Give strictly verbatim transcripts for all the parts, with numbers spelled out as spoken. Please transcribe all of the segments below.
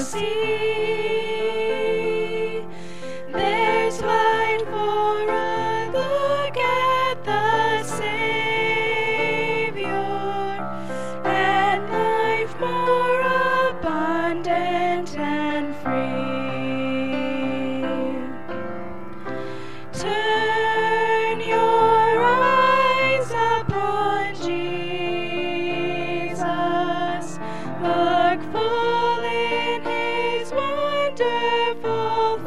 see. There's light for a look at the Savior, and life more abundant and free. Turn your eyes upon Jesus. Look full in his wonderful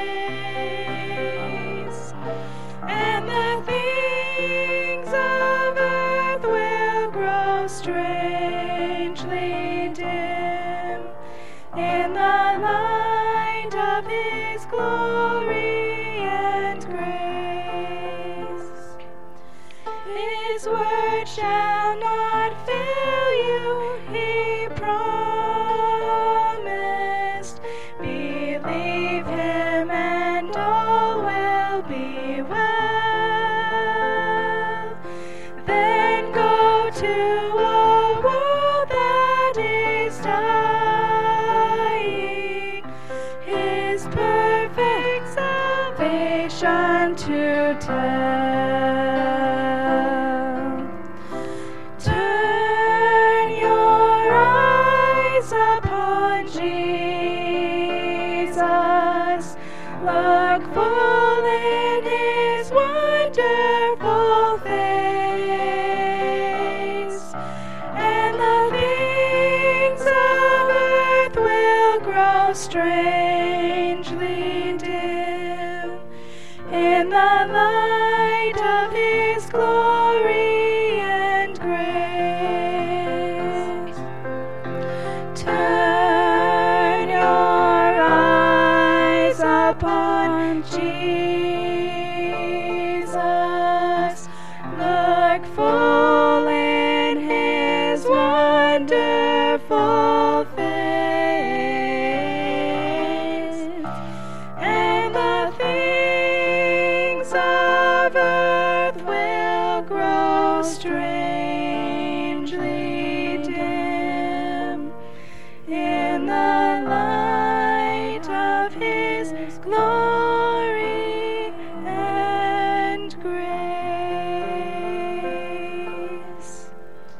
face, and the things of earth will grow strangely dim in the light of his glory and grace. His word shall not fail you, he promised. Believe him and all will be well. Then go to a world that is dying, his perfect salvation to tell.